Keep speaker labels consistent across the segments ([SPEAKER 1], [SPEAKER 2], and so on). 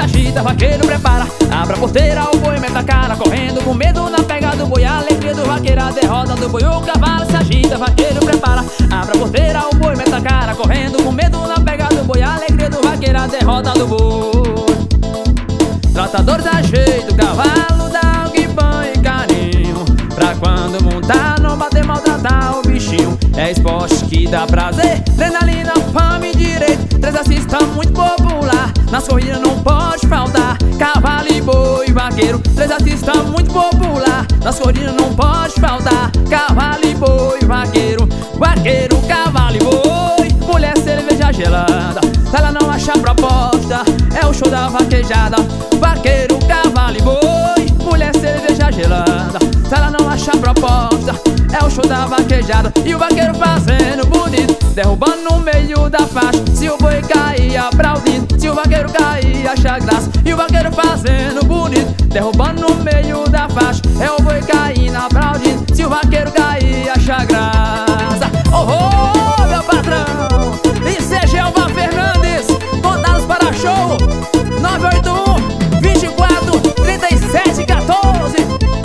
[SPEAKER 1] agita, vaqueiro prepara, abre a porteira, o boi mete a cara, correndo com medo na pegada do boi, a alegria do vaqueiro, a derrota do boi, o cavalo se agita, vaqueiro prepara, abre a porteira, o boi mete a cara, correndo com medo na pegada do boi, a alegria do vaqueiro, a derrota do boi. Tratadores ajeita o cavalo, dá algo banho e carinho, pra quando montar não bater, maltratar o bichinho. É esporte que dá prazer, adrenalina, fome e direito. Três assista muito popular, nas corridas não pode faltar. Cavalo e boi, vaqueiro. Três assista muito popular, nas corridas não pode faltar. Cavalo e boi, vaqueiro. Vaqueiro, cavalo e boi. Mulher, cerveja gelada, se ela não achar proposta, é o show da vaquejada. Vaqueiro, cavalo e boi. Mulher, cerveja gelada, se ela não achar proposta, é o show da vaquejada. E o vaqueiro fazendo bonito, derrubando no meio da faixa. Se o boi cair, aplaudindo. Se o vaqueiro cair, acha graça. E o vaqueiro fazendo bonito, derrubando no meio da faixa. É o boi caindo, aplaudindo. Se o vaqueiro cair, acha graça. Oh, oh, meu patrão! Isso é Gelba Fernandes, contados para show 981 24 37 14.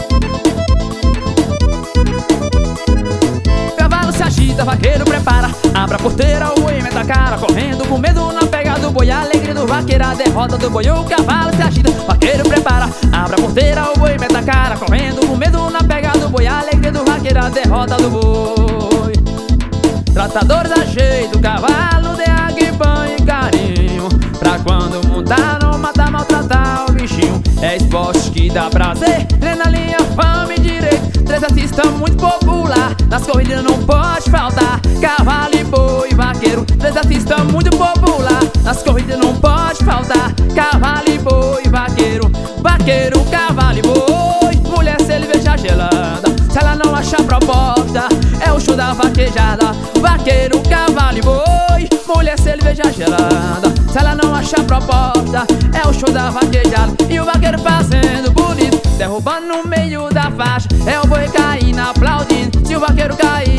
[SPEAKER 1] Cavalo se agita, vaqueiro prepara, abre a porteira, o boi mete a cara, correndo com medo na pegada do boi, a alegria do vaqueiro, a derrota do boi, o cavalo se agita, vaqueiro prepara, abre a porteira, o boi mete a cara, correndo com medo na pegada do boi, a alegria do vaqueiro, a derrota do boi. Tratadores ajeita o cavalo, dê água e banho e carinho, pra quando montar não matar, maltratar o bichinho. É esporte que dá prazer, adrenalina, fome e direito. Três assista muito popular, nas corridas não pode faltar. Cavalo e boi, vaqueiro. Três assista muito popular, nas corridas não pode faltar. Cavalo e boi, vaqueiro. Vaqueiro, cavalo e boi. Mulher, cerveja gelada, se ela não achar proposta, é o show da vaquejada. Vaqueiro, cavalo e boi. Mulher, cerveja gelada, se ela não achar proposta, é o show da vaquejada. E o vaqueiro fazendo bonito, derrubando no meio da faixa. É o boi caindo, aplaudindo. Se o vaqueiro cair,